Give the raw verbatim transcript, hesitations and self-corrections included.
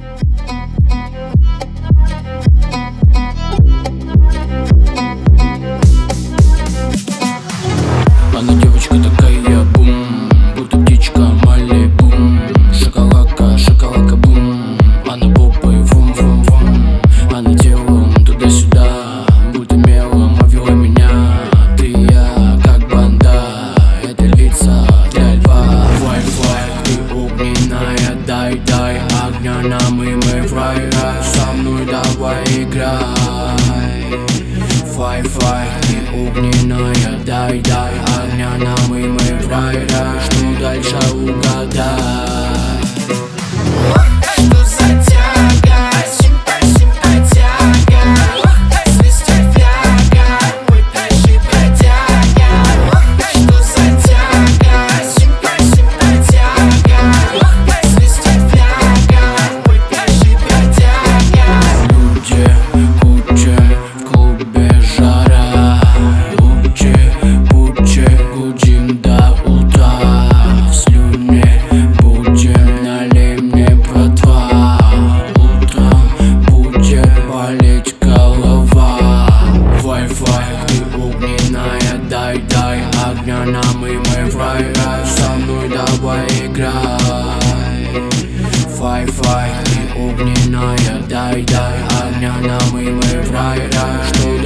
Она девочка такая бум, будто птичка Малибум. Шоколадка, шоколадка бум, она попой вум-вум-вум. Она телом туда-сюда, будто мелом обвела меня. Ты и я, как банда, это лица для льва. Флай-флай, ты огненная, дай-дай огня нам, и мы в рай. Со мной давай играй. Флай-флай, ты огненная, дай-дай огня нам, и мы в рай. Что дальше угадай? Что за тяга, симпа-симпатяга, свистит фляга, мой пляши бродяга. Что за тяга, симпа-симпатяга, свистит фляга, мой пляши бродяга. Люди, куча, в клубе жара. Лучи, пучи, гудим до утра. Слюни будем, налей мне братва. Утром будет болеть голова. Вай-фай, ты огненная, дай-дай огня нам, и мы в рай. Со мной давай играй. Фай-фай, ты огненная, дай-дай огня нам, и мы в рай. Что